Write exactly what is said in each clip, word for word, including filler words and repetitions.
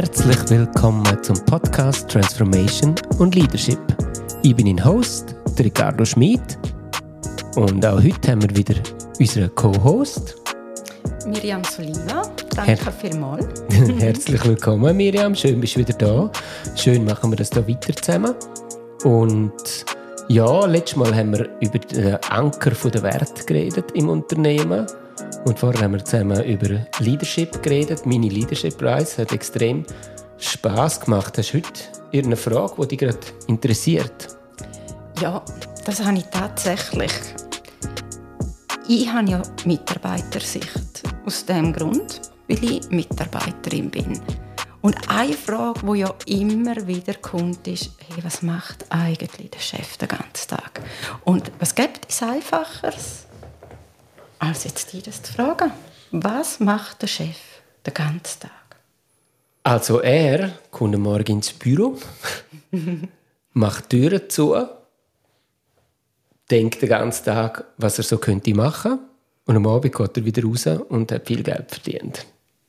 Herzlich willkommen zum Podcast Transformation und Leadership. Ich bin Ihr Host, der Ricardo Schmid. Und auch heute haben wir wieder unseren Co-Host Miriam Soliva. Danke Her- vielmals. Herzlich willkommen, Miriam. Schön, bist du wieder da. Schön, machen wir das hier weiter zusammen. Und ja, letztes Mal haben wir über den Anker der Werte geredet im Unternehmen. Und vorher haben wir zusammen über Leadership geredet. Meine Leadership Reise hat extrem Spass gemacht. Hast du heute irgendeine Frage, die dich gerade interessiert? Ja, das habe ich tatsächlich. Ich habe ja Mitarbeitersicht. Aus dem Grund, weil ich Mitarbeiterin bin. Und eine Frage, die ja immer wieder kommt, ist, hey, was macht eigentlich der Chef den ganzen Tag? Und was gibt es Einfacheres, als jetzt dich das zu fragen? Was macht der Chef den ganzen Tag? Also er kommt am Morgen ins Büro, macht die Türen zu, denkt den ganzen Tag, was er so könnte machen. Und am Abend geht er wieder raus und hat viel Geld verdient.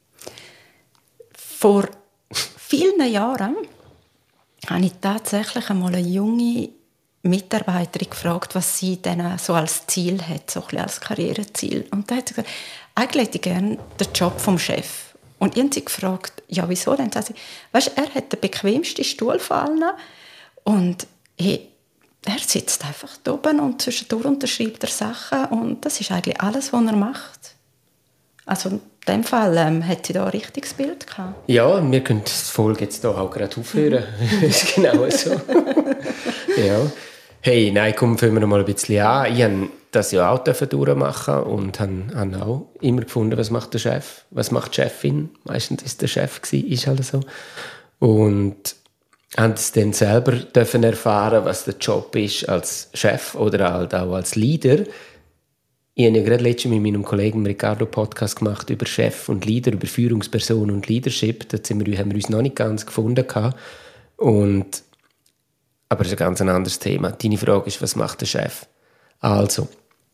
Vor vielen Jahren habe ich tatsächlich einmal eine junge Mitarbeiterin gefragt, was sie denn so als Ziel hat, so ein bisschen als Karriereziel. Und da hat sie gesagt, eigentlich hätte ich gerne den Job vom Chef. Und ich habe sie gefragt, ja, wieso denn? Sie, weißt, er hat den bequemsten Stuhl von allen und hey, er sitzt einfach da oben und zwischendurch unterschreibt er Sachen und das ist eigentlich alles, was er macht. Also in dem Fall ähm, hat sie da ein richtiges Bild gehabt. Ja, wir können die Folge jetzt hier auch gerade aufhören. Das ist genau so. Ja. Hey, nein, komm, fangen wir mal ein bisschen an. Ich durfte das ja auch durchmachen und habe auch immer gefunden, was macht der Chef, was macht die Chefin. Meistens ist der Chef gewesen, ist halt so. Und haben es dann selber dürfen erfahren, was der Job ist als Chef oder halt auch als Leader. Ich habe ja gerade letztens mit meinem Kollegen Ricardo Podcast gemacht über Chef und Leader, über Führungsperson und Leadership. Da haben wir uns noch nicht ganz gefunden. Und, aber das ist ein ganz anderes Thema. Deine Frage ist, was macht der Chef? Also,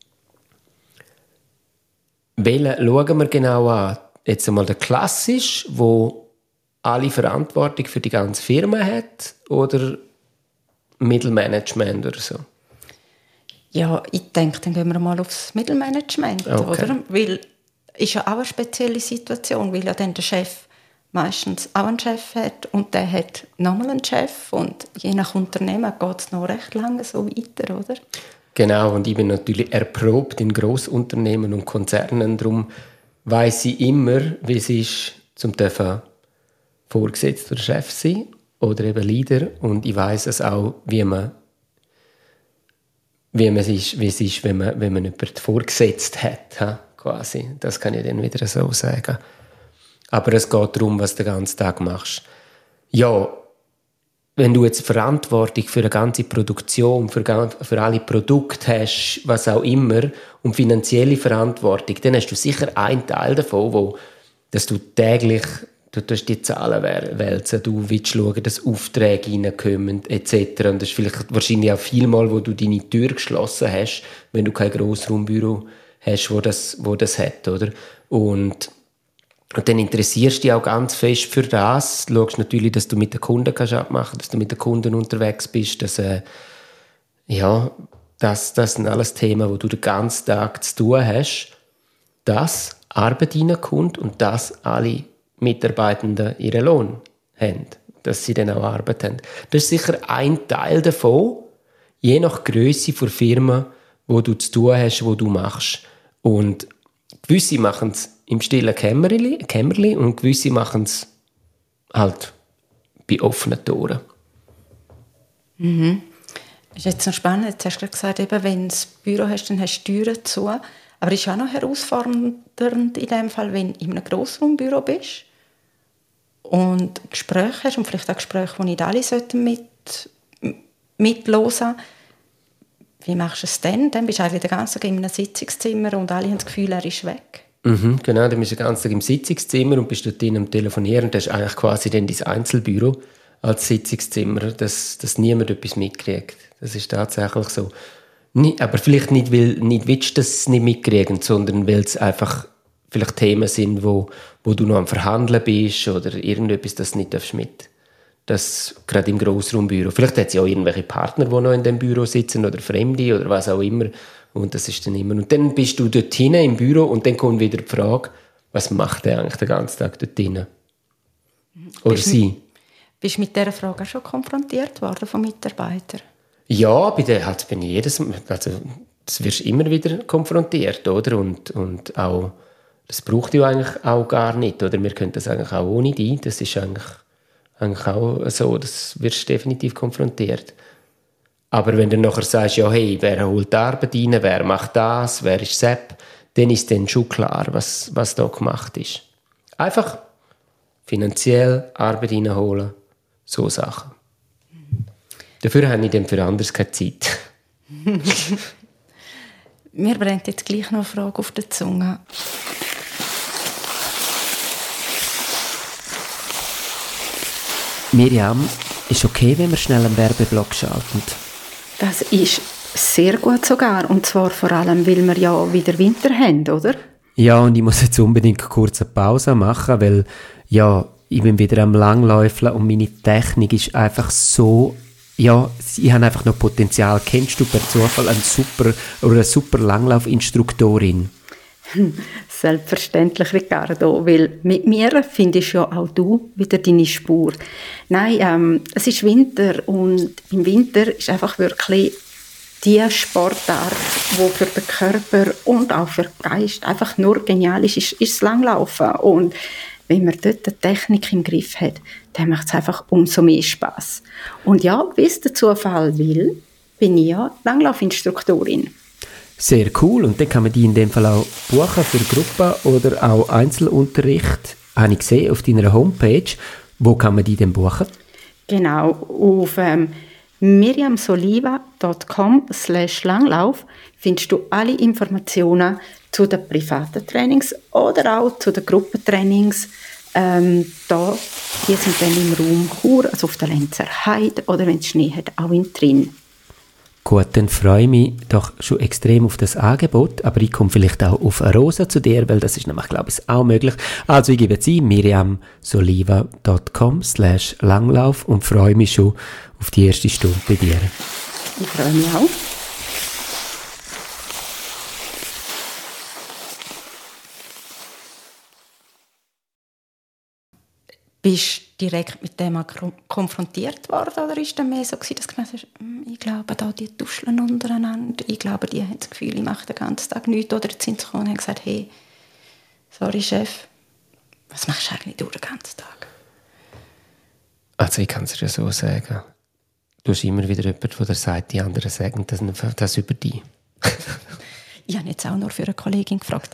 welchen schauen wir genau an? Jetzt einmal der klassisch, wo alle Verantwortung für die ganze Firma hat oder Mittelmanagement oder so? Ja, ich denke, dann gehen wir mal aufs Mittelmanagement, okay. Oder? Weil es ist ja auch eine spezielle Situation, weil ja dann der Chef meistens auch einen Chef hat und der hat nochmal einen Chef und je nach Unternehmen geht es noch recht lange so weiter, oder? Genau, und ich bin natürlich erprobt in Grossunternehmen und Konzernen, darum weiss ich immer, wie es ist, zum dürfen Vorgesetzter oder Chef sein oder eben Leader und ich weiss es auch, wie man wie, man es ist, wie es ist, wenn man, wenn man jemanden vorgesetzt hat, ha, quasi. Das kann ich dann wieder so sagen. Aber es geht darum, was du den ganzen Tag machst. Ja, wenn du jetzt Verantwortung für eine ganze Produktion, für, für alle Produkte hast, was auch immer, und finanzielle Verantwortung, dann hast du sicher einen Teil davon, wo, dass du täglich du tust die Zahlen wälzen, du willst schauen, dass Aufträge reinkommen, et cetera. Und das ist vielleicht wahrscheinlich auch vielmal, wo du deine Tür geschlossen hast, wenn du kein Grossraumbüro hast, wo das, wo das hat, oder? Und, und dann interessierst du dich auch ganz fest für das. Du schaust natürlich, dass du mit den Kunden kannst abmachen kannst, dass du mit den Kunden unterwegs bist, dass, äh, ja, das, das sind alles Themen, wo du den ganzen Tag zu tun hast, dass Arbeit reinkommt und dass alle Mitarbeitenden ihren Lohn haben, dass sie dann auch Arbeit haben. Das ist sicher ein Teil davon, je nach Grösse der Firma, wo du zu tun hast, wo du machst. Und gewisse machen es im stillen Kämmerli, Kämmerli und gewisse machen es halt bei offenen Toren. Mhm. Das ist jetzt noch spannend. Jetzt hast du gesagt, eben, wenn du das Büro hast, dann hast du Türen zu. Aber es ist auch noch herausfordernd in dem Fall, wenn du in einem Grossraumbüro bist und Gespräche hast und vielleicht auch Gespräche, die nicht alle mit, mithören. Wie machst du es denn? Dann bist du eigentlich den ganzen Tag in einem Sitzungszimmer und alle haben das Gefühl, er ist weg. Mhm, genau, dann bist du den ganzen Tag im Sitzungszimmer und bist dort am Telefonieren und das ist eigentlich quasi dann dein Einzelbüro als Sitzungszimmer, dass, dass niemand etwas mitkriegt. Das ist tatsächlich so. Aber vielleicht nicht, weil nicht willst du das nicht mitkriegen, sondern weil es einfach vielleicht Themen sind, wo, wo du noch am Verhandeln bist oder irgendetwas, das du nicht mit darfst. Das gerade im Grossraumbüro. Vielleicht hat es ja auch irgendwelche Partner, die noch in dem Büro sitzen oder Fremde oder was auch immer. Und das ist dann immer. Und dann bist du dort hinten im Büro und dann kommt wieder die Frage, was macht der eigentlich den ganzen Tag dort hinten? Oder bist sie? Mit, bist du mit dieser Frage schon konfrontiert worden von Mitarbeitern? Ja, bei der halt bin ich jedes Mal, also das wirst immer wieder konfrontiert, oder? Und, und auch, das braucht ja eigentlich auch gar nicht, oder? Wir können das eigentlich auch ohne die, das ist eigentlich, eigentlich auch so, das wirst du definitiv konfrontiert. Aber wenn du nachher sagst, ja, hey, wer holt die Arbeit rein, wer macht das, wer ist Sepp, dann ist dann schon klar, was, was da gemacht ist. Einfach finanziell Arbeit reinholen, so Sachen. Dafür habe ich dann für anderes keine Zeit. Mir brennt jetzt gleich noch eine Frage auf der Zunge. Miriam, ist okay, wenn wir schnell einen Werbeblock schalten? Das ist sehr gut sogar. Und zwar vor allem, weil wir ja wieder Winter haben, oder? Ja, und ich muss jetzt unbedingt kurz eine Pause machen, weil ja, ich bin wieder am Langläufeln und meine Technik ist einfach so... Ja, ich habe einfach noch Potenzial. Kennst du per Zufall einen super, oder eine super Langlaufinstruktorin? Selbstverständlich, Ricardo, weil mit mir findest ja auch du wieder deine Spur. Nein, ähm, es ist Winter und im Winter ist einfach wirklich die Sportart, die für den Körper und auch für den Geist einfach nur genial ist, ist, ist das Langlaufen. Und wenn man dort die Technik im Griff hat, dann macht es einfach umso mehr Spass. Und ja, wie es der Zufall will, bin ich ja Langlaufinstruktorin. Sehr cool. Und dann kann man die in dem Fall auch buchen für Gruppen oder auch Einzelunterricht. Habe ich gesehen auf deiner Homepage. Wo kann man die denn buchen? Genau, auf ähm, miriamsoliva punkt com slash Langlauf findest du alle Informationen zu den privaten Trainings oder auch zu den Gruppentrainings. Ähm, da, die sind dann im Raum Chur, also auf der Lenzer Heide oder wenn es Schnee hat, auch in Trin. Gut, dann freue ich mich doch schon extrem auf das Angebot, aber ich komme vielleicht auch auf eine Rosa zu dir, weil das ist nämlich, glaube ich, auch möglich. Also ich gebe jetzt ein, miriamsoliva punkt com slash Langlauf und freue mich schon auf die erste Stunde bei dir. Ich freue mich auch. Bist du direkt mit dem konfrontiert worden oder ist es mehr so gewesen, dass du gesagt hast, ich glaube, da die tuscheln untereinander, ich glaube, die haben das Gefühl, ich mache den ganzen Tag nichts, oder sind sie gekommen und haben gesagt, hey, sorry Chef, was machst du eigentlich durch den ganzen Tag? Also ich kann es dir so sagen, du hast immer wieder jemanden, der sagt, die anderen sagen das, das über dich. Ich habe jetzt auch nur für eine Kollegin gefragt.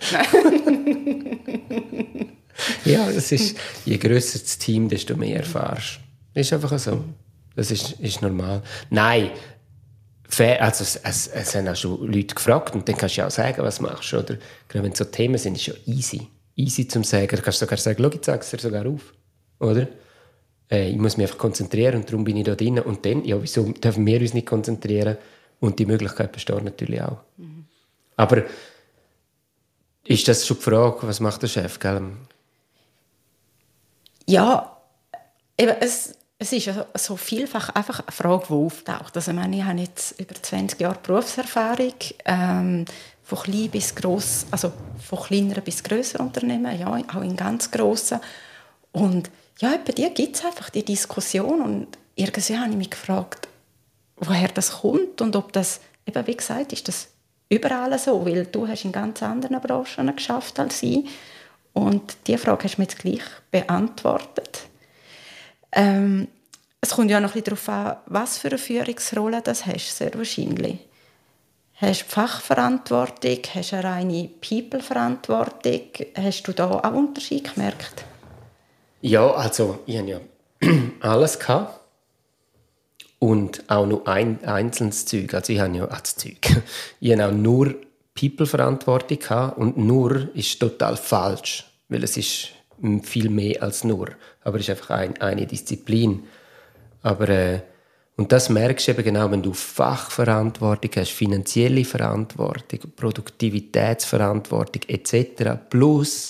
Ja, das ist, je grösser das Team, desto mehr erfährst. Das ist einfach so. Das ist, ist normal. Nein, also es, es, es haben auch schon Leute gefragt und dann kannst du ja auch sagen, was du machst. Oder? Gerade wenn es so Themen sind, ist es ja easy. Easy zum sagen. Du kannst sogar sagen, schau, ich zeige es dir sogar auf. Oder? Äh, ich muss mich einfach konzentrieren und darum bin ich da drin. Und dann, ja, wieso dürfen wir uns nicht konzentrieren? Und die Möglichkeit besteht natürlich auch. Mhm. Aber ist das schon die Frage, was macht der Chef, gell? Ja, eben, es, es ist ja so vielfach einfach eine Frage, die auftaucht. Also, ich meine, ich habe jetzt über zwanzig Jahre Berufserfahrung, ähm, von klein bis gross, also von kleineren bis grösseren Unternehmen, ja, auch in ganz grossen. Und ja, bei dir gibt es einfach die Diskussion und irgendwie habe ich mich gefragt, woher das kommt und ob das, eben wie gesagt, ist das überall so, weil du hast in ganz anderen Branchen geschafft als ich. Und diese Frage hast du mir jetzt gleich beantwortet. Ähm, es kommt ja noch ein bisschen darauf an, was für eine Führungsrolle das hast, sehr wahrscheinlich. Hast du Fachverantwortung, hast du eine reine People-Verantwortung? Hast du da auch Unterschied gemerkt? Ja, also ich hatte ja alles gehabt. Und auch nur ein einzelnes Zeug. Also ich habe ja auch das Zeug. Ich habe auch nur People-Verantwortung gehabt und nur ist total falsch, weil es ist viel mehr als nur. Aber es ist einfach ein, eine Disziplin. Aber äh, Und das merkst du eben genau, wenn du Fachverantwortung hast, finanzielle Verantwortung, Produktivitätsverantwortung et cetera plus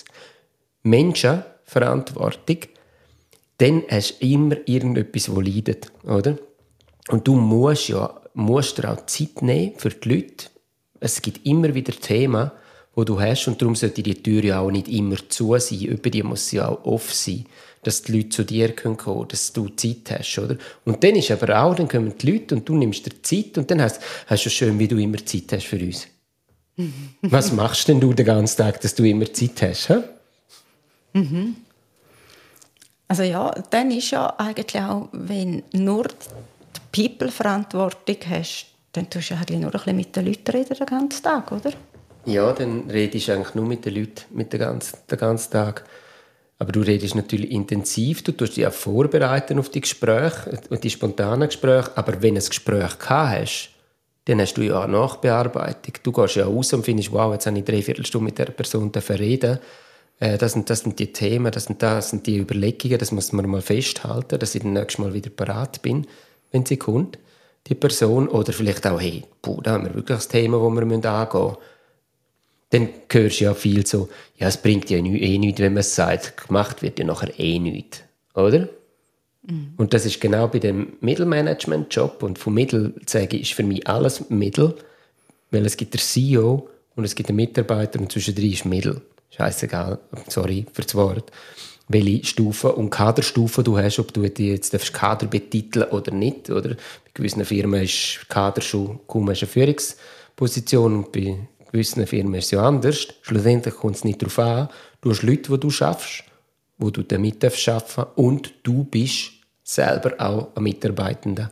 Menschenverantwortung, dann hast du immer irgendetwas, das leidet, oder? Und du musst ja musst dir auch Zeit nehmen für die Leute. Es gibt immer wieder Themen, die du hast, und darum sollte die Tür ja auch nicht immer zu sein. Über die muss sie auch offen sein, dass die Leute zu dir kommen können, dass du Zeit hast, oder? Und dann ist aber auch, dann kommen die Leute und du nimmst dir Zeit und dann hast, hast du schön, wie du immer Zeit hast für uns. Was machst denn du den ganzen Tag, dass du immer Zeit hast? He? Mhm. Also ja, dann ist ja eigentlich auch, wenn nur die People-Verantwortung hast, dann tust du eigentlich nur ein bisschen mit den Leuten reden den ganzen Tag, oder? Ja, dann redest du eigentlich nur mit den Leuten mit den ganzen, den ganzen Tag. Aber du redest natürlich intensiv, du tust dich auch vorbereiten auf die Gespräche, die spontanen Gespräche. Aber wenn du ein Gespräch gehabt hast, dann hast du ja auch Nachbearbeitung. Du gehst ja raus und findest, wow, jetzt habe ich dreiviertel Stunde mit dieser Person reden. Äh, das, sind, das sind die Themen, das sind, das sind die Überlegungen, das muss man mal festhalten, dass ich dann nächstes Mal wieder parat bin, wenn sie kommt, die Person. Oder vielleicht auch, hey, boah, da haben wir wirklich ein Thema, das wir angehen müssen. Dann hörst du ja viel so, ja, es bringt ja eh nichts, wenn man es sagt. Gemacht wird ja nachher eh nichts. Oder? Mhm. Und das ist genau bei dem Mittelmanagement-Job. Und von Mittel sage ich, ist für mich alles Mittel, weil es gibt den C E O und es gibt den Mitarbeiter und zwischendrin ist Mittel. Scheissegal, sorry für das Wort. Welche Stufe und Kaderstufe du hast, ob du die jetzt Kader betiteln oder nicht. Oder? Bei gewissen Firmen ist Kader schon kaum eine Führungsposition und bei gewissen Firmen ist es ja anders. Schlussendlich kommt es nicht darauf an. Du hast Leute, die du schaffst, die du damit arbeiten darfst, und du bist selber auch ein Mitarbeitender.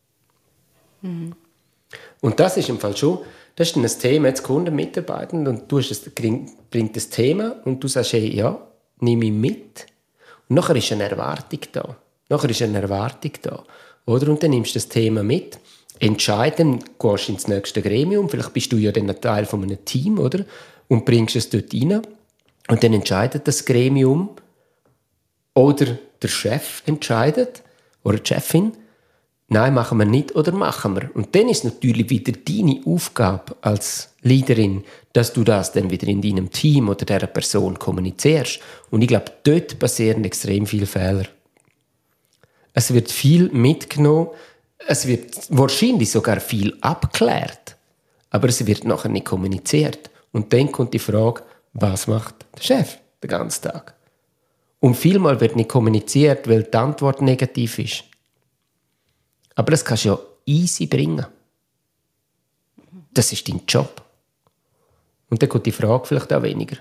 Mhm. Und das ist im Fall schon, das ist dann ein Thema, jetzt Kunden, Mitarbeitende, und du hast es, bringt das Thema und du sagst, hey, ja, nimm ihn mit. Und nachher ist eine Erwartung da. Nachher ist eine Erwartung da. Oder? Und dann nimmst du das Thema mit, entscheiden, gehst ins nächste Gremium, vielleicht bist du ja dann ein Teil von einem Team, oder? Und bringst es dort rein. Und dann entscheidet das Gremium oder der Chef entscheidet, oder die Chefin, nein, machen wir nicht oder machen wir. Und dann ist natürlich wieder deine Aufgabe als Leaderin, dass du das dann wieder in deinem Team oder dieser Person kommunizierst. Und ich glaube, dort passieren extrem viele Fehler. Es wird viel mitgenommen, es wird wahrscheinlich sogar viel abgeklärt, aber es wird nachher nicht kommuniziert. Und dann kommt die Frage, was macht der Chef den ganzen Tag? Und vielmal wird nicht kommuniziert, weil die Antwort negativ ist. Aber das kannst du ja easy bringen. Das ist dein Job. Und dann kommt die Frage vielleicht auch weniger.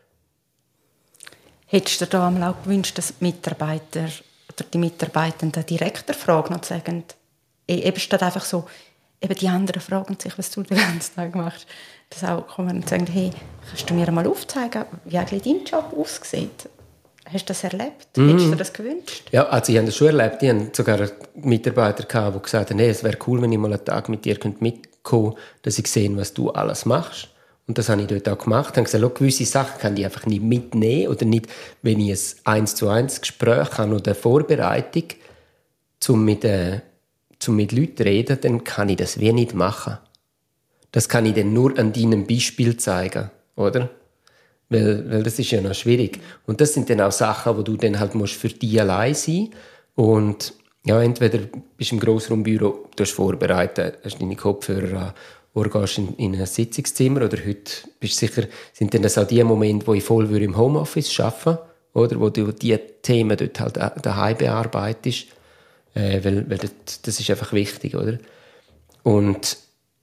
Hättest du dir da einmal auch gewünscht, dass die Mitarbeiter oder die Mitarbeitenden direkt der Frage noch sagen, eben statt einfach so, eben die anderen fragen sich, was du den ganzen Tag machst, dass auch kommen und sagen, hey, kannst du mir einmal aufzeigen, wie eigentlich dein Job aussieht? Hast du das erlebt? Mm. Hättest du dir das gewünscht? Ja, also ich habe das schon erlebt. Ich hatte sogar Mitarbeiter gehabt, die gesagt haben, hey, es wäre cool, wenn ich mal einen Tag mit dir mitkommen könnte, dass ich sehe, was du alles machst. Und das habe ich dort auch gemacht. Ich habe gesagt, gewisse Sachen kann ich einfach nicht mitnehmen oder nicht, wenn ich ein eins zu eins Gespräch habe oder eine Vorbereitung, um mit, äh, um mit Leuten zu reden, dann kann ich das wie nicht machen. Das kann ich dann nur an deinem Beispiel zeigen, oder? Weil, weil das ist ja noch schwierig. Und das sind dann auch Sachen, wo du dann halt musst für dich allein sein. Und ja, entweder bist du im Grossraumbüro, du hast vorbereitet, hast deine Kopfhörer an, oder gehst in, in ein Sitzungszimmer, oder heute bist du sicher, sind dann das auch die Momente, wo ich voll im Homeoffice arbeiten würde, oder wo du die Themen dort halt daheim bearbeitest. Äh, weil, weil das, das ist einfach wichtig, oder? Und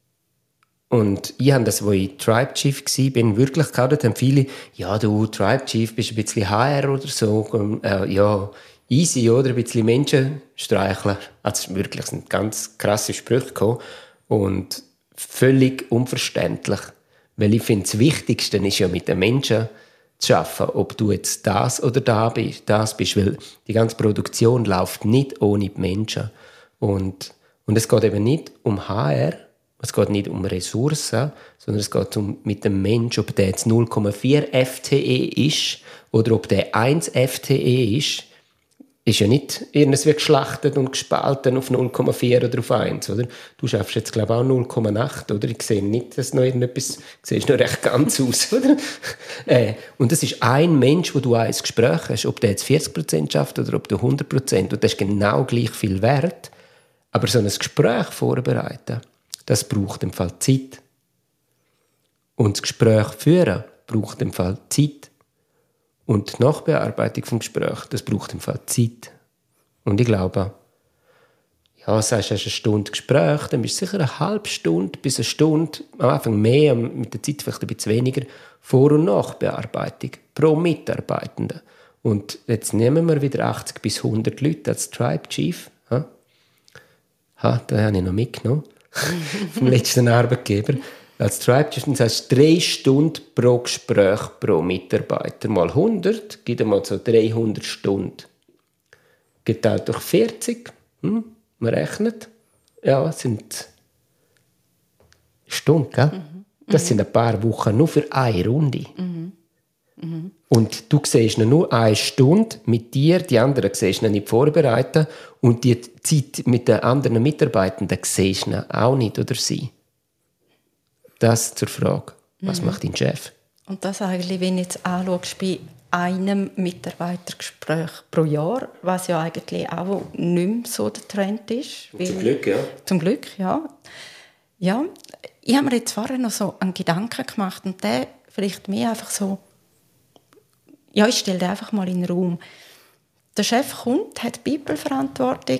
Und ich habe das, als ich Tribe Chief war, wirklich gehabt, dort haben viele, ja du, Tribe Chief, bist ein bisschen H R oder so, äh, ja, easy, oder, ein bisschen Menschenstreichler. Also wirklich, es sind ganz krasse Sprüche gekommen und völlig unverständlich, weil ich finde, das Wichtigste ist ja mit den Menschen zu arbeiten, ob du jetzt das oder da bist, das bist, weil die ganze Produktion läuft nicht ohne die Menschen. Und, und es geht eben nicht um H R, es geht nicht um Ressourcen, sondern es geht um mit dem Menschen, ob der jetzt null Komma vier F T E ist oder ob der eins F T E ist. ist ja nicht irgendwas wie geschlachtet und gespalten auf null Komma vier oder auf eins, oder? Du schaffst jetzt, glaube ich, auch null Komma acht, oder? Ich sehe nicht, dass noch irgendetwas, du siehst noch recht ganz aus, oder? äh, und das ist ein Mensch, wo du ein Gespräch hast, ob der jetzt vierzig Prozent schafft oder ob du hundert Prozent, und das ist genau gleich viel wert. Aber so ein Gespräch vorbereiten, das braucht im Fall Zeit. Und das Gespräch führen braucht im Fall Zeit. Und die Nachbearbeitung des Gesprächs, das braucht im Fall Zeit. Und ich glaube, ja, sagst du, hast eine Stunde Gespräch, dann bist du sicher eine halbe Stunde bis eine Stunde, am Anfang mehr, mit der Zeit vielleicht ein bisschen weniger, Vor- und Nachbearbeitung pro Mitarbeitenden. Und jetzt nehmen wir wieder achtzig bis hundert Leute als Tribe Chief. Ha, ha da habe ich noch mitgenommen. Vom letzten Arbeitgeber. Als Tribe Chief, das heißt drei Stunden pro Gespräch pro Mitarbeiter. Mal hundert, gibt mal so dreihundert Stunden. Geteilt durch vierzig, hm, man rechnet. Ja, das sind Stunden, gell? Mhm. Das sind ein paar Wochen nur für eine Runde. Mhm. Mhm. Und du siehst nur eine Stunde mit dir, die anderen siehst du nicht vorbereiten und die Zeit mit den anderen Mitarbeitenden siehst du auch nicht oder sie. Das zur Frage, was mhm. macht dein Chef? Und das eigentlich, wenn du jetzt anschaust, bei einem Mitarbeitergespräch pro Jahr, was ja eigentlich auch nicht mehr so der Trend ist. Weil, zum Glück, ja. Zum Glück, ja. Ja, ich habe mir jetzt vorher noch so einen Gedanken gemacht und der vielleicht mehr einfach so, ja, ich stelle den einfach mal in den Raum. Der Chef kommt, hat Bibelverantwortung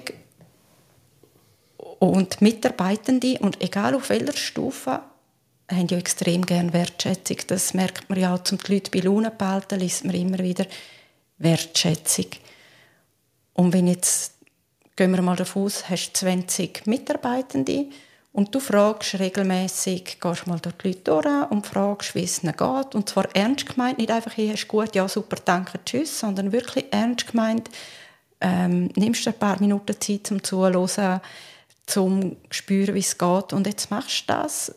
und Mitarbeitende und egal auf welcher Stufe, haben ja extrem gerne Wertschätzung. Das merkt man ja auch, um die Leute bei Laune zu behalten, liest man immer wieder Wertschätzung. Und wenn jetzt, gehen wir mal davon aus, hast zwanzig Mitarbeitende und du fragst regelmäßig, gehst mal durch die Leute durch und fragst, wie es ihnen geht. Und zwar ernst gemeint, nicht einfach, hey, ist gut, ja, super, danke, tschüss, sondern wirklich ernst gemeint, ähm, nimmst du ein paar Minuten Zeit zum Zuhören, zum spüren, wie es geht. Und jetzt machst du das.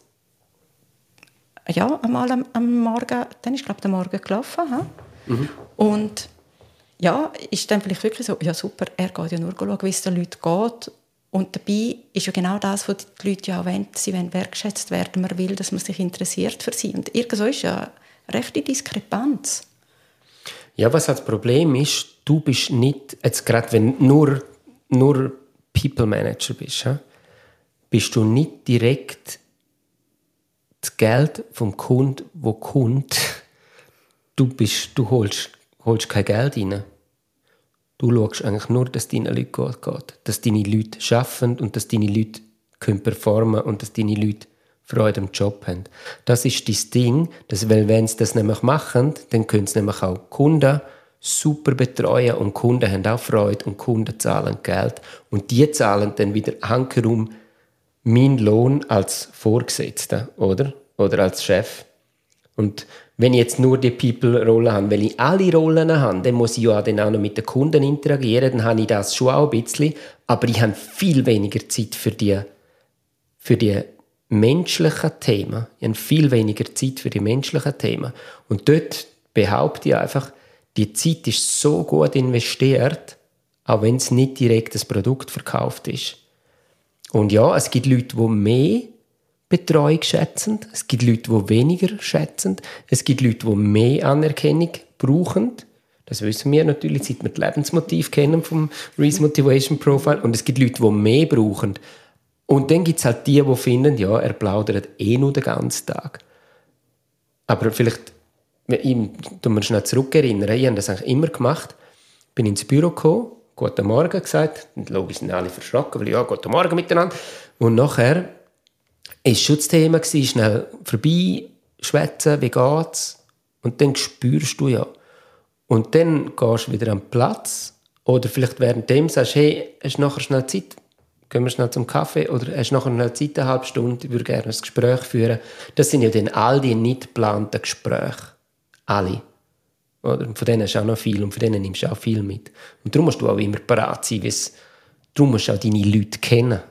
Ja, einmal am, am Morgen, dann ist, glaube ich, der Morgen gelaufen. Mhm. Und ja, ist dann vielleicht wirklich so, ja super, er geht ja nur schauen, wie es den Leuten geht. Und dabei ist ja genau das, was die Leute ja wollen, sie wollen wertgeschätzt werden, man will, dass man sich interessiert für sie. Und irgendwo ist ja eine rechte Diskrepanz. Ja, was das Problem ist, du bist nicht, jetzt gerade wenn du nur, nur People Manager bist, bist du nicht direkt das Geld vom Kunden, wo kommt, du, bist, du holst, holst kein Geld rein. Du schaust eigentlich nur, dass es deinen Leuten gut geht. Dass deine Leute arbeiten und dass deine Leute können performen und dass deine Leute Freude am Job haben. Das ist das Ding, dass, weil wenn sie das nämlich machen, dann können sie nämlich auch Kunden super betreuen und Kunden haben auch Freude und Kunden zahlen Geld. Und die zahlen dann wieder hankerum mein Lohn als Vorgesetzter, oder? Oder als Chef. Und wenn ich jetzt nur die People-Rolle habe, weil ich alle Rollen habe, dann muss ich ja dann auch noch mit den Kunden interagieren, dann habe ich das schon auch ein bisschen, aber ich habe viel weniger Zeit für die, für die menschlichen Themen. Ich habe viel weniger Zeit für die menschlichen Themen. Und dort behaupte ich einfach, die Zeit ist so gut investiert, auch wenn es nicht direkt das Produkt verkauft ist. Und ja, es gibt Leute, die mehr Betreuung schätzen, es gibt Leute, die weniger schätzen, es gibt Leute, die mehr Anerkennung brauchen. Das wissen wir natürlich, seit wir das Lebensmotiv kennen vom Reese Motivation Profile. Und es gibt Leute, die mehr brauchen. Und dann gibt es halt die, die finden, ja, er plaudert eh nur den ganzen Tag. Aber vielleicht, ich muss mich schnell zurückerinnern, ich habe das eigentlich immer gemacht, bin ins Büro gekommen, «Guten Morgen» gesagt. Und logisch sind alle verschrocken, weil ja, «Guten Morgen» miteinander. Und nachher war schon das Thema, schnell vorbei, schwätzen, wie geht's? Und dann spürst du ja. Und dann gehst du wieder am Platz. Oder vielleicht währenddem sagst du, hey, hast du nachher schnell Zeit? Gehen wir schnell zum Kaffee? Oder hast du nachher schnell Zeit, eine halbe Stunde? Ich würde gerne ein Gespräch führen. Das sind ja dann all die nicht geplanten Gespräche. Alle. Oder? Und von denen hast du auch noch viel und von denen nimmst du auch viel mit. Und darum musst du auch immer parat sein. Darum musst du auch deine Leute kennen.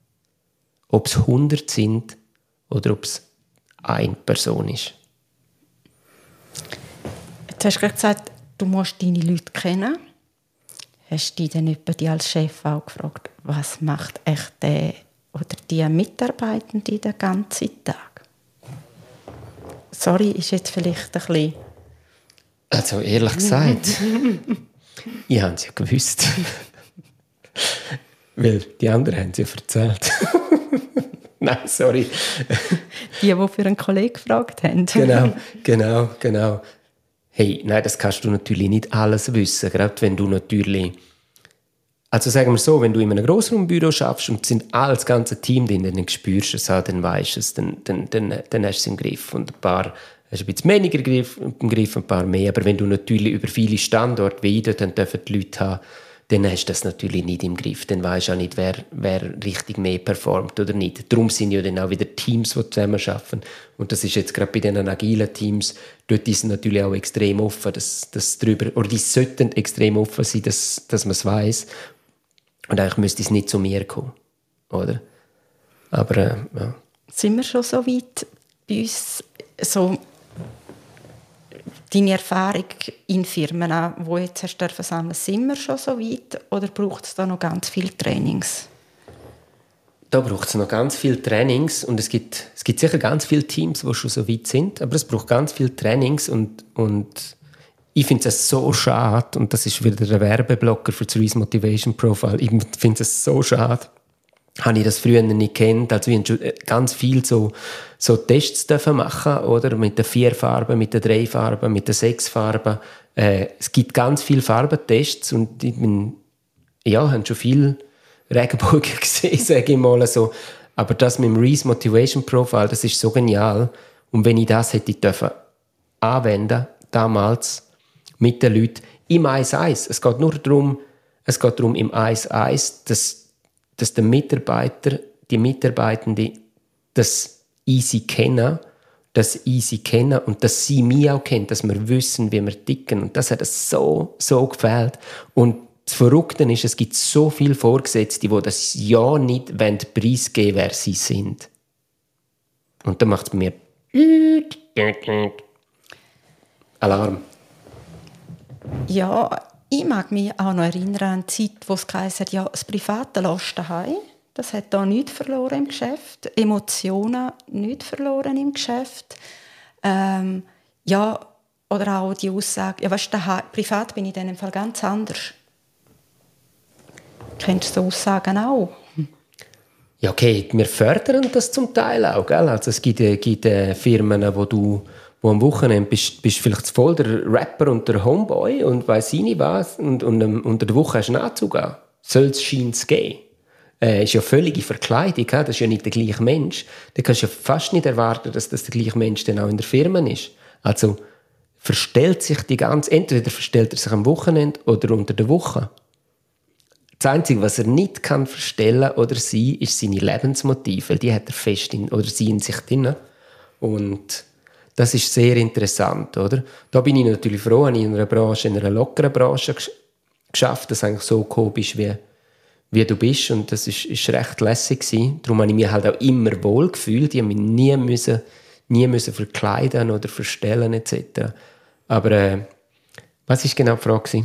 Ob es hundert sind oder ob es eine Person ist. Jetzt hast du gerade gesagt, du musst deine Leute kennen. hast du dich dann etwa die als Chef auch gefragt, was macht echt der oder die Mitarbeitende den ganzen Tag? Sorry, ist jetzt vielleicht ein bisschen... Also ehrlich gesagt, ich habe es ja gewusst. Weil die anderen haben es ja erzählt. Nein, sorry. Die, die für einen Kollegen gefragt haben. Genau, genau, genau. Hey, nein, das kannst du natürlich nicht alles wissen, gerade wenn du natürlich... Also sagen wir so, wenn du in einem Grossraumbüro schaffst und es sind all das ganze Team drin, dann spürst du es auch, dann weisst du es, dann, dann, dann, dann hast du es im Griff. Und ein paar hast du ein bisschen weniger im Griff, ein paar mehr. Aber wenn du natürlich über viele Standorte wie dort, dann dürfen die Leute haben, dann hast du das natürlich nicht im Griff. Dann weisst du auch nicht, wer, wer richtig mehr performt oder nicht. Darum sind ja dann auch wieder Teams, die zusammenarbeiten. Und das ist jetzt gerade bei diesen agilen Teams, dort ist natürlich auch extrem offen, dass, dass drüber, oder die sollten extrem offen sein, dass, dass man es weiss. Und eigentlich müsste es nicht zu mir kommen, oder? Aber, äh, ja. Sind wir schon so weit bei uns, so deine Erfahrung in Firmen, die jetzt hast dürfen sammeln, sind wir schon so weit oder braucht es da noch ganz viele Trainings? Da braucht es noch ganz viele Trainings und es gibt, es gibt sicher ganz viele Teams, die schon so weit sind, aber es braucht ganz viele Trainings und, und ich finde es so schade, und das ist wieder der Werbeblocker für das Reese Motivation Profile, ich finde es so schade, habe ich das früher nicht gekannt, also wir haben schon ganz viel so, so Tests dürfen machen, oder? Mit den vier Farben, mit den drei Farben, mit den sechs Farben. Äh, es gibt ganz viele Farbentests und ich bin, ja, habe schon viel Regenbogen gesehen, sage ich mal so. Aber das mit dem Reese Motivation Profile, das ist so genial. Und wenn ich das hätte dürfen anwenden, damals mit den Leuten im eins eins. Es geht nur darum, es geht darum im eins eins, dass dass der Mitarbeiter, die Mitarbeitenden das easy kennen, das easy kennen und dass sie mich auch kennen, dass wir wissen, wie wir ticken. Und das hat es so, so gefällt. Und das Verrückte ist, es gibt so viele Vorgesetzte, die das ja nicht preisgeben wollen, wer sie sind. Und dann macht es bei mir Alarm. Ja, ich mag mich auch noch erinnern an die Zeit, wo es geheißen hat, ja, das Private lässt daheim. Das hat da nichts verloren im Geschäft. Emotionen nichts verloren im Geschäft. Ähm, ja, oder auch die Aussage, ja, weißt du, daheim, privat bin ich in diesem Fall ganz anders. Kennst du so Aussagen auch? Ja, okay, wir fördern das zum Teil auch, gell? Also es gibt, äh, gibt äh, Firmen, wo du wo am Wochenende bist, bist vielleicht voll der Rapper und der Homeboy und weiss ich nicht was und, und um, unter der Woche hast du einen Anzug an. Soll es scheint's geben? Äh, ist ja völlige Verkleidung, he? Das ist ja nicht der gleiche Mensch. Da kannst du ja fast nicht erwarten, dass das der gleiche Mensch dann auch in der Firma ist. Also verstellt sich die ganze, entweder verstellt er sich am Wochenende oder unter der Woche. Das Einzige, was er nicht kann verstellen oder sein, ist seine Lebensmotive. Die hat er fest in, oder sie in sich drin. Und das ist sehr interessant, oder? Da bin ich natürlich froh, dass ich in einer Branche, in einer lockeren Branche geschafft, dass du eigentlich so gekommen bist, wie, wie du bist. Und das ist, ist recht lässig gewesen. Darum habe ich mich halt auch immer wohl gefühlt. Ich habe mich nie müssen, nie müssen verkleiden oder verstellen et cetera. Aber äh, was war genau die Frage?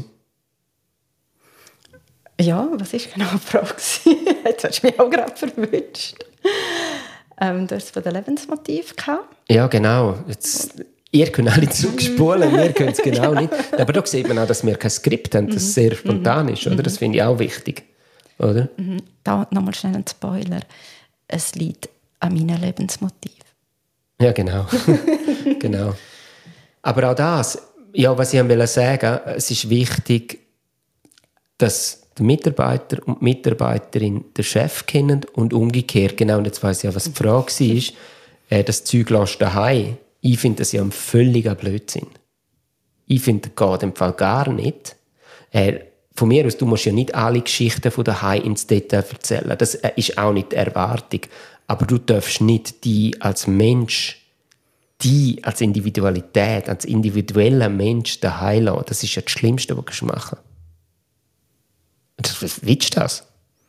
Ja, was war genau die Frage? Jetzt hast du mich auch gerade verwünscht. Ähm, du hast es von den Lebensmotiven gehabt. Ja, genau. Jetzt, ihr könnt alle zurückspulen, wir können es genau nicht. Aber da sieht man auch, dass wir kein Skript haben, das sehr spontan ist. Oder? Das finde ich auch wichtig. Oder? Da nochmal schnell ein Spoiler. Es liegt an meinen Lebensmotiven. Ja, genau. genau. Aber auch das, ja, was ich wollte sagen, es ist wichtig, dass der Mitarbeiter und die Mitarbeiterin den Chef kennen und umgekehrt. Genau, und jetzt weiss ich ja, was die Frage war. Äh, das Zeug lässt daheim. Ich finde das ja ein völliger Blödsinn. Ich finde, das geht im Fall gar nicht. Äh, von mir aus, du musst ja nicht alle Geschichten von daheim ins Detail erzählen. Das äh, ist auch nicht die Erwartung. Aber du darfst nicht die als Mensch, die als Individualität, als individueller Mensch daheim lassen. Das ist ja das Schlimmste, was du machen kannst. Was willst du das?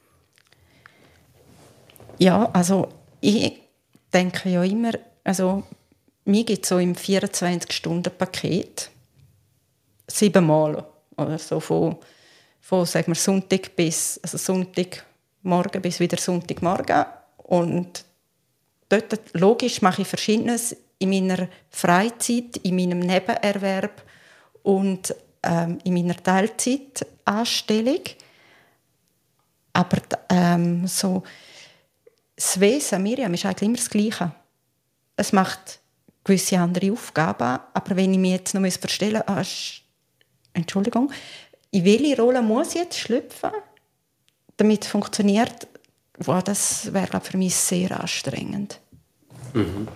Ja, also ich denke ja immer, also mir gibt es so im vierundzwanzig Stunden Paket siebenmal oder so von, von sagen wir, Sonntag bis also Sonntagmorgen bis wieder Sonntagmorgen. Und dort, logisch, mache ich Verschiedenes in meiner Freizeit, in meinem Nebenerwerb und ähm, in meiner Teilzeitanstellung. Aber ähm, so, das Wesen Miriam ist eigentlich immer das Gleiche. Es macht gewisse andere Aufgaben, aber wenn ich mich jetzt noch verstellen muss, ah, Entschuldigung, in welche Rolle muss ich jetzt schlüpfen, damit es funktioniert, wow, das wäre glaub, für mich sehr anstrengend. Mhm.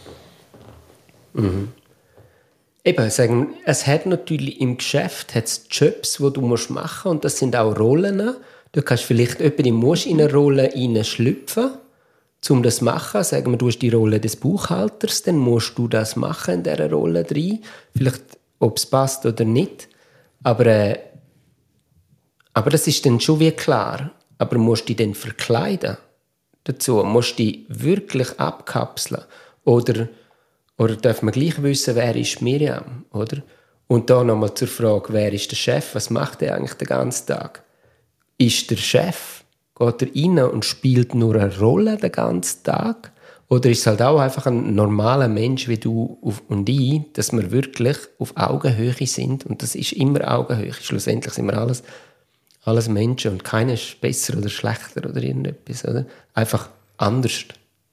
Mhm. Eben, sagen, es hat natürlich im Geschäft hat's Jobs, die du musst machen musst, und das sind auch Rollen. Du kannst vielleicht jemanden musst in eine Rolle hineinschlüpfen, um das zu machen. Sagen wir, du hast die Rolle des Buchhalters, dann musst du das machen in dieser Rolle drin. Vielleicht, ob es passt oder nicht. Aber, äh, aber das ist dann schon wie klar. Aber musst du dich dann verkleiden dazu? Musst du dich wirklich abkapseln? Oder, oder darf man gleich wissen, wer ist Miriam? Oder? Und da nochmal zur Frage, wer ist der Chef? Was macht er eigentlich den ganzen Tag? Ist der Chef, geht er rein und spielt nur eine Rolle den ganzen Tag? Oder ist es halt auch einfach ein normaler Mensch wie du und ich, dass wir wirklich auf Augenhöhe sind? Und das ist immer Augenhöhe. Schlussendlich sind wir alles, alles Menschen und keiner ist besser oder schlechter oder irgendetwas. Oder? Einfach anders.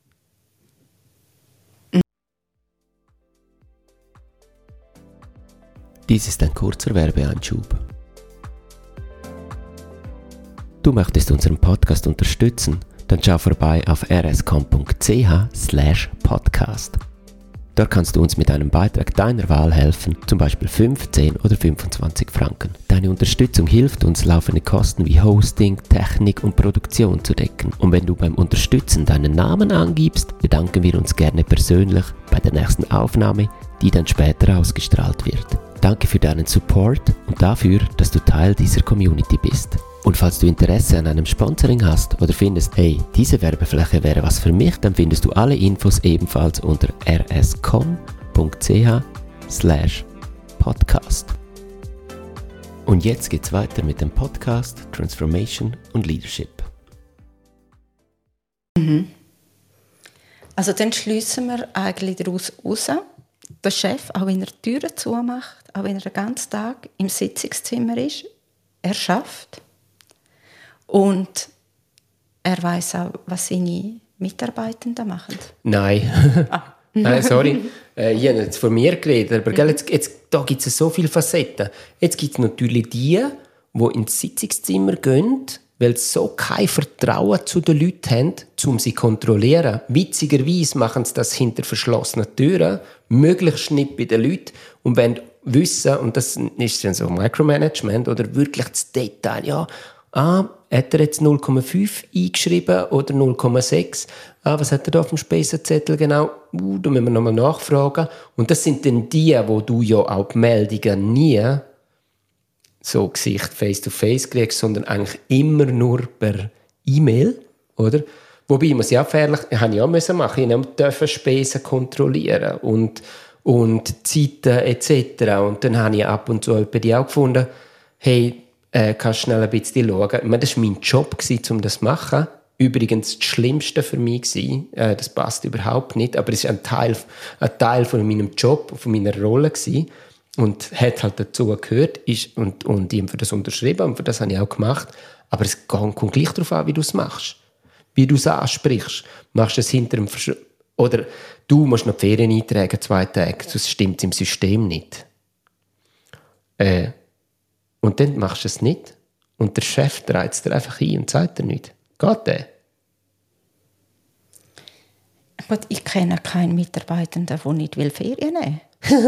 Dies ist ein kurzer Werbeeinschub. Du möchtest unseren Podcast unterstützen? Dann schau vorbei auf r s com punkt c h slash podcast. Dort kannst du uns mit einem Beitrag deiner Wahl helfen, zum Beispiel fünf, zehn oder fünfundzwanzig Franken. Deine Unterstützung hilft uns, laufende Kosten wie Hosting, Technik und Produktion zu decken. Und wenn du beim Unterstützen deinen Namen angibst, bedanken wir uns gerne persönlich bei der nächsten Aufnahme, die dann später ausgestrahlt wird. Danke für deinen Support und dafür, dass du Teil dieser Community bist. Und falls du Interesse an einem Sponsoring hast oder findest, hey, diese Werbefläche wäre was für mich, dann findest du alle Infos ebenfalls unter r s com punkt c h slash podcast. Und jetzt geht's weiter mit dem Podcast Transformation und Leadership. Mhm. Also dann schliessen wir eigentlich daraus raus, der Chef, auch wenn er die Türen zumacht, auch wenn er den ganzen Tag im Sitzungszimmer ist, er schafft. Und er weiss auch, was seine Mitarbeitenden machen. Nein. Ah. Nein, sorry. Äh, ich habe jetzt von mir geredet. Aber gell, jetzt, jetzt, da gibt es so viele Facetten. Jetzt gibt es natürlich die, die ins Sitzungszimmer gehen, weil sie so kein Vertrauen zu den Leuten haben, um sie zu kontrollieren. Witzigerweise machen sie das hinter verschlossenen Türen, möglichst nicht bei den Leuten. Und wenn wissen, und das ist dann so Micromanagement oder wirklich das Detail, ja, ah, hat er jetzt null Komma fünf eingeschrieben oder null Komma sechs? Ah, was hat er da auf dem Spesenzettel genau? Uh, da müssen wir nochmal nachfragen. Und das sind dann die, wo du ja auch die Meldungen nie so Gesicht face-to-face kriegst, sondern eigentlich immer nur per E-Mail, oder? Wobei, ich muss ja auch ehrlich, habe ich auch müssen machen, ich durfte Spesen kontrollieren und, und Zeiten et cetera. Und dann habe ich ab und zu jemanden die auch gefunden, hey, Äh, kannst schnell ein bisschen schauen. Ich meine, das war mein Job, um das zu machen. Übrigens das Schlimmste für mich war, äh, das passt überhaupt nicht, aber es war ein Teil, ein Teil von meinem Job, von meiner Rolle gewesen. Und hat halt dazu gehört. Ist, und, und ich habe für das unterschrieben und für das habe ich auch gemacht. Aber es kommt gleich darauf an, wie du es machst. Wie du es ansprichst. Machst du es hinter dem Versch- Oder du musst noch die Ferien eintragen, zwei Tage, sonst stimmt es im System nicht. Äh, Und dann machst du es nicht. Und der Chef dreht es dir einfach ein und sagt dir nichts. Geht der? Aber ich kenne keinen Mitarbeitenden, der nicht Ferien nehmen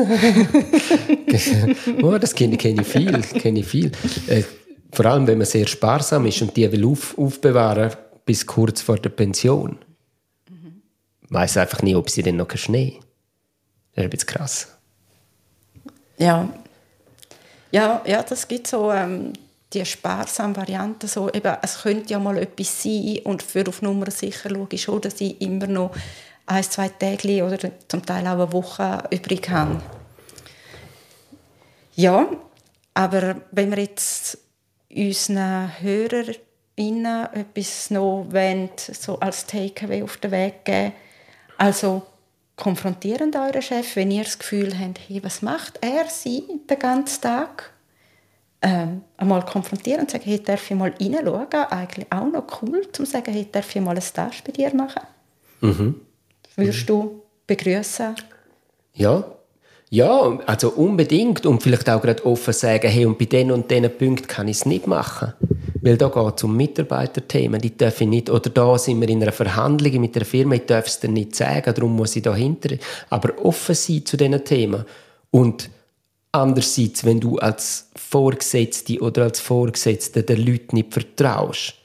will. Oh, das kenne, kenne ich viel. Kenne ich viel. Äh, vor allem, wenn man sehr sparsam ist und die will auf, aufbewahren bis kurz vor der Pension. Mhm. Ich weiss einfach nicht, ob sie dann noch Schnee. Das ist ein bisschen krass. Ja. Ja, ja, das gibt so ähm, die sparsame Variante. So, eben, es könnte ja mal etwas sein und für auf Nummer sicher schaue ich schon, dass ich immer noch ein, zwei Tage oder zum Teil auch eine Woche übrig habe. Ja, aber wenn wir jetzt unseren HörerInnen etwas noch wollen, so als Takeaway auf den Weg geben. Also konfrontieren euren Chef, wenn ihr das Gefühl habt, hey, was macht er, sie den ganzen Tag? Ähm, einmal konfrontieren und sagen, hey, darf ich mal reinschauen? Eigentlich auch noch cool, zu sagen, hey, darf ich mal ein Stage bei dir machen? Mhm. Würdest du begrüßen? Ja. Ja, also unbedingt. Und vielleicht auch gerade offen sagen, hey, und bei diesen und diesen Punkten kann ich es nicht machen. Weil da geht es um Mitarbeiterthemen, die darf ich nicht, oder da sind wir in einer Verhandlung mit der Firma, ich darf es dir nicht sagen, darum muss ich dahinter. Aber offen sein zu diesen Themen. Und andererseits, wenn du als Vorgesetzte oder als Vorgesetzte den Leuten nicht vertraust,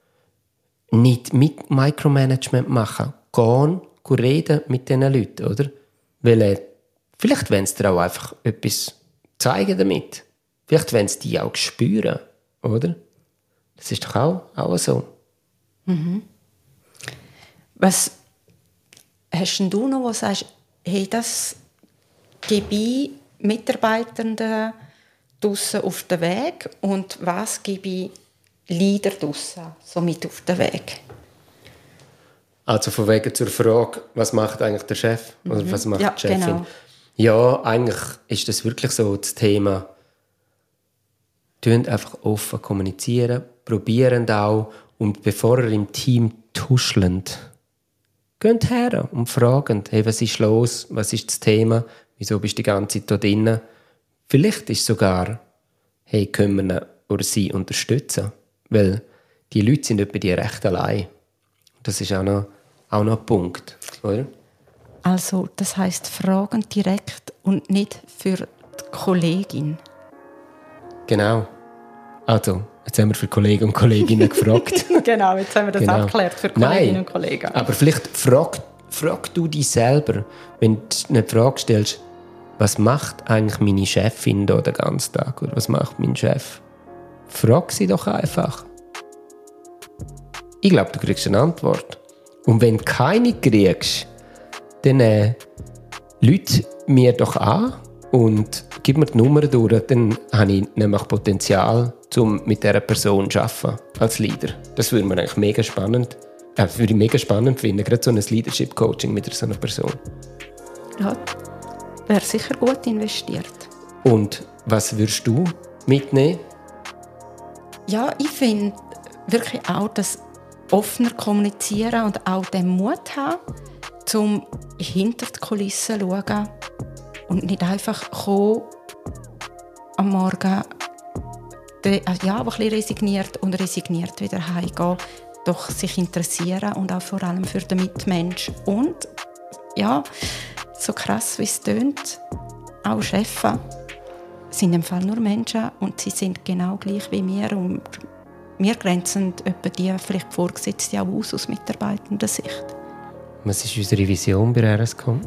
nicht mit Micromanagement machen, gehen, gehen reden mit diesen Leuten, oder? Weil äh, vielleicht wollen sie dir auch einfach etwas zeigen damit. Vielleicht wollen sie die auch spüren, oder? Das ist doch auch, auch so. Mhm. Was hast denn du noch, wo du sagst, hey, das gebe ich Mitarbeitenden draussen auf den Weg und was gebe ich Leader draussen so mit auf den Weg? Also von wegen zur Frage, was macht eigentlich der Chef? Oder was macht Ja, die Chefin? genau. Ja, eigentlich ist das wirklich so das Thema. Tönt einfach offen kommunizieren, probieren auch und bevor ihr im Team tuschelt, geht her und fragt, hey, was ist los, was ist das Thema, wieso bist du die ganze Zeit da drinnen? Vielleicht ist sogar, hey, können wir ihn oder sie unterstützen, weil die Leute sind etwa die recht allein. Das ist auch noch, auch noch ein Punkt, oder? Also, das heisst, fragen direkt und nicht für die Kollegin. Genau. Also, jetzt haben wir für Kollegen und Kolleginnen gefragt. Genau, jetzt haben wir das Genau. abgeklärt für Kolleginnen Nein, und Kollegen. aber vielleicht frag, frag du dich selber, wenn du eine Frage stellst, was macht eigentlich meine Chefin da den ganzen Tag? Oder was macht mein Chef? Frag sie doch einfach. Ich glaube, du kriegst eine Antwort. Und wenn du keine kriegst, dann äh, lüt mir doch an und gib mir die Nummer durch. Dann habe ich nämlich Potenzial, um mit dieser Person zu arbeiten als Leader. Das würde mir eigentlich mega spannend, äh, das würde ich mega spannend finden, gerade so ein Leadership-Coaching mit so einer Person. Ja, wäre sicher gut investiert. Und was würdest du mitnehmen? Ja, ich finde wirklich auch, dass offener kommunizieren und auch den Mut haben, um hinter die Kulissen zu schauen und nicht einfach kommen, am Morgen de, ja, ein bisschen resigniert und resigniert wieder heimgehen, doch sich interessieren und auch vor allem für den Mitmensch. Und ja, so krass wie es tönt, auch Chefs sind im Fall nur Menschen und sie sind genau gleich wie wir. Und wir grenzen etwa die vielleicht Vorgesetzte auch aus, aus mitarbeitender Sicht. Was ist unsere Vision bei R S C O M?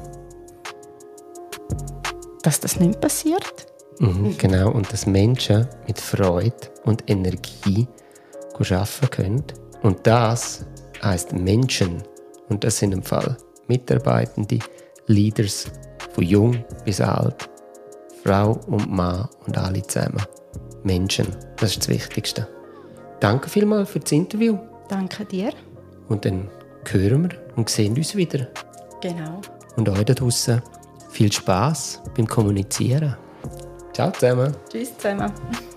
Dass das nicht passiert. Mhm, genau, und dass Menschen mit Freude und Energie arbeiten können. Und das heisst Menschen. Und das sind im Fall Mitarbeitende, Leaders von jung bis alt, Frau und Mann und alle zusammen. Menschen, das ist das Wichtigste. Danke vielmals für das Interview. Danke dir. Und dann hören wir und sehen uns wieder. Genau. Und euch da draussen viel Spass beim Kommunizieren. Ciao zusammen. Tschüss zusammen.